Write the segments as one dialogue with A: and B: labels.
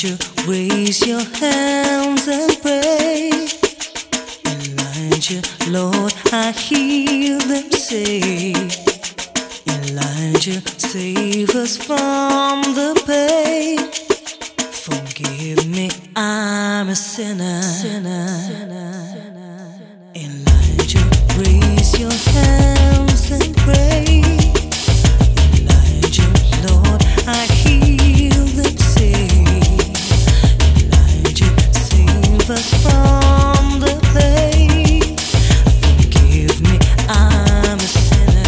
A: Elijah, raise your hands and pray. Elijah, Lord, I hear them say. Elijah, save us from the pain. Forgive me, I'm a sinner. Elijah, raise your hands and pray. Elijah, Lord, I hear them say. Elijah, save us from the pain. Forgive me, I'm a sinner.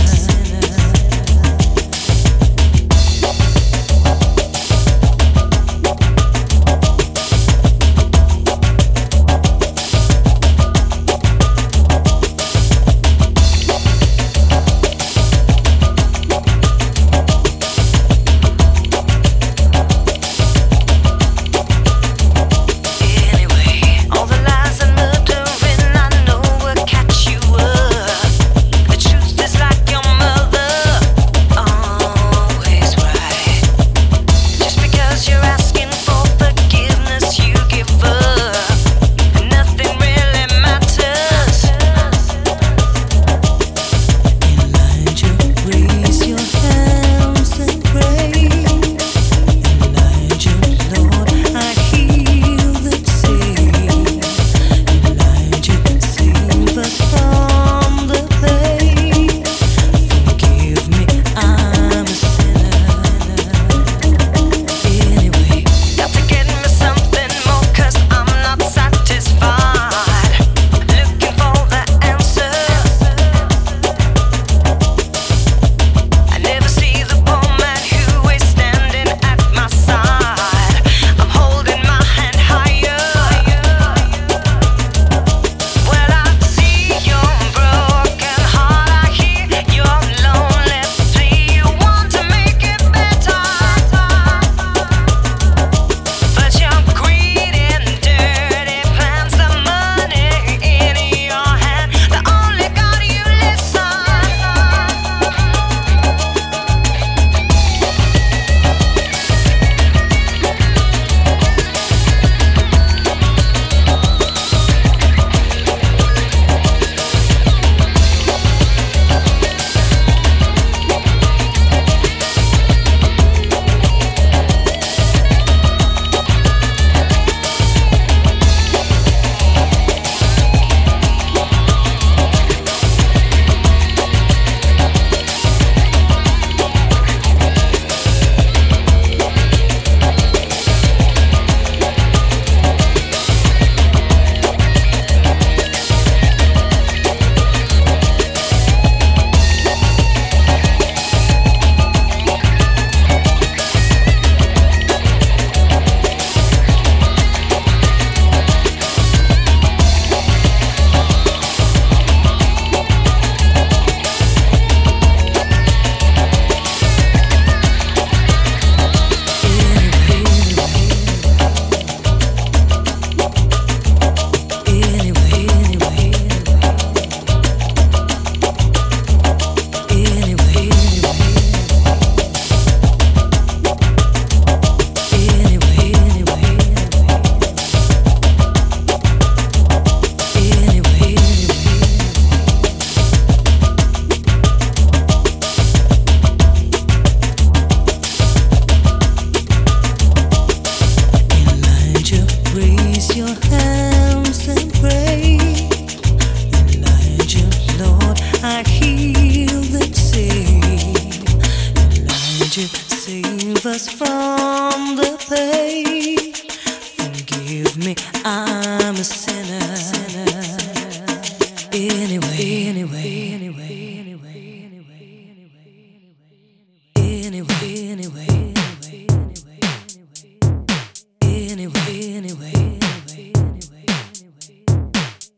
A: Save us from the pain. Forgive me, I'm a sinner. Anyway.